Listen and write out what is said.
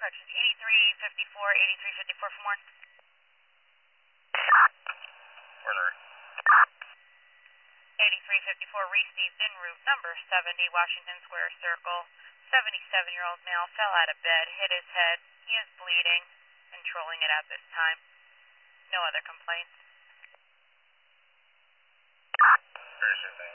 correction, 8354 for more. Order. 8354 received en route number 70 Washington Square Circle. 77-year-old male fell out of bed, hit his head. He is bleeding, controlling it at this time. No other complaints. Very sure thing.